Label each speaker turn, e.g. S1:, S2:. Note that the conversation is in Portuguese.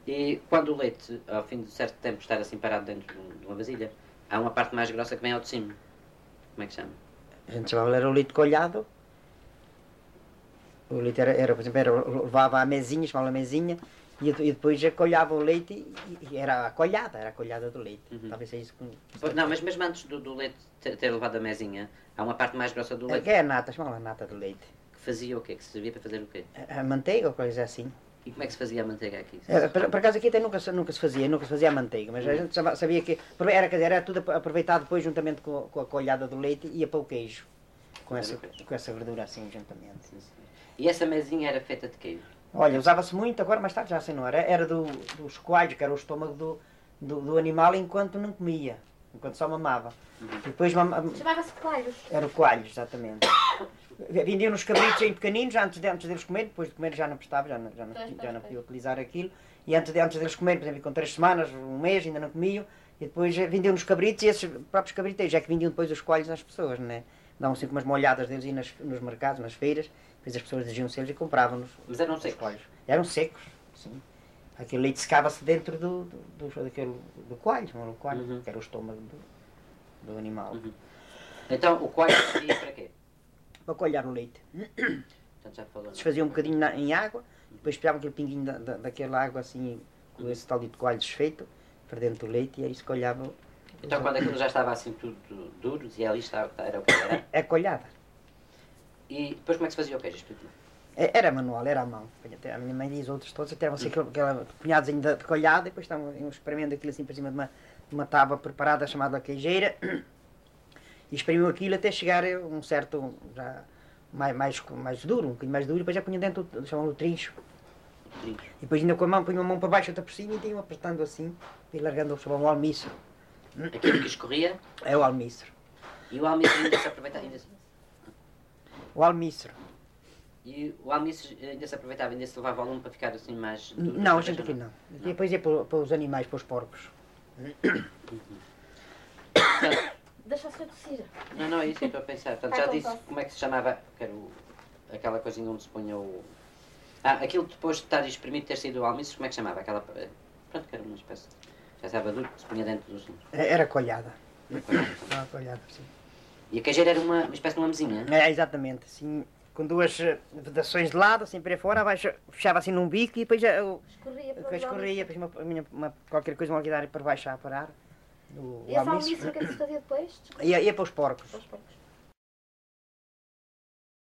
S1: E quando o leite, ao fim de certo tempo, estar assim parado dentro de uma vasilha, há uma parte mais grossa que vem ao de cima. Como é que chama?
S2: A gente chamava, era o leite coalhado. O leite era por exemplo, levava a mesinha, chamava a mesinha, e depois colhava o leite e era a colhada do leite. Talvez seja isso que...
S1: Não, mas mesmo antes do leite ter levado a mesinha, há uma parte mais grossa do leite.
S2: Que é a nata, chamava a nata do leite.
S1: Que fazia o quê? Que se servia para fazer o quê?
S2: A manteiga ou coisa assim.
S1: E como é que se fazia a manteiga aqui?
S2: Por acaso aqui até nunca se fazia a manteiga, mas a gente sabia que era tudo aproveitado depois juntamente com a colhada do leite e ia para o queijo. Com essa verdura assim juntamente.
S1: E essa mesinha era feita de quê?
S2: Olha, usava-se muito, agora mais tarde já sei, não era? Era dos coalhos, que era o estômago do animal enquanto não comia, enquanto só mamava. Depois
S3: chamava-se coalhos.
S2: Era o coalho, exatamente. Vendiam nos cabritos em pequeninos, antes deles comerem, depois de comer já não prestava, já não podia utilizar aquilo. E antes deles comerem, por exemplo, com 3 semanas, um mês, ainda não comiam. E depois vendiam nos cabritos e esses próprios cabriteiros, já que vendiam depois os coalhos nas pessoas, não é? Davam assim umas molhadas deles e nos mercados, nas feiras. Depois as pessoas diziam-se eles e compravam-nos.
S1: Mas eram secos?
S2: Coalhos. Eram secos, sim. Aquele leite secava-se dentro do coalho, não era o coalho, que era o estômago do animal.
S1: Então o coalho seria para quê?
S2: Para coalhar o leite.
S1: Portanto, já falou,
S2: desfazia um bocadinho em água, depois espelhava aquele pinguinho daquela água assim, com esse tal de coalho desfeito, para dentro do leite, e aí se coalhava.
S1: Então quando aquilo já estava assim tudo duro, e ali era o que era?
S2: É colhada.
S1: E depois como é que se fazia o queijo?
S2: Era manual, era à mão. A minha mãe e os outros todos, até assim, aquela punhadozinho de colhada, e depois estavam espremendo aquilo assim para cima de uma tábua preparada chamada queijeira, e espremiam aquilo até chegar a um certo, já mais duro, um bocadinho mais duro, e depois já punham dentro, chamam-lhe trincho. E depois ainda com a mão, punham a mão para baixo, outra por cima, e iam apertando assim, e largando o chamam o almísero.
S1: Aquilo que escorria?
S2: É o almísero.
S1: E o almísero ainda se aproveitava?
S2: O almísero.
S1: E o almísero ainda se aproveitava, ainda se levava ao lume para ficar assim mais duro?
S2: Não, a gente aqui não. E depois ia para os animais, para os porcos.
S3: Deixa a senhora tossir.
S1: Não, é isso que eu estou a pensar. Portanto, já disse como é que se chamava, que era aquela coisinha onde se punha o... aquilo depois de estar espremido ter sido o almísero, como é que se chamava? Aquela... Pronto, que era uma espécie... Já estava duro, que se punha dentro dos...
S2: Era colhada. Era colhada, sim.
S1: E a queijeira era uma espécie de uma mesinha?
S2: Exatamente, assim, com duas vedações de lado, assim para fora, abaixo, fechava assim num bico e depois escorria, depois qualquer coisa, uma guitarra para baixo a parar.
S3: E esse almísero que se fazia depois?
S2: Ia para os porcos.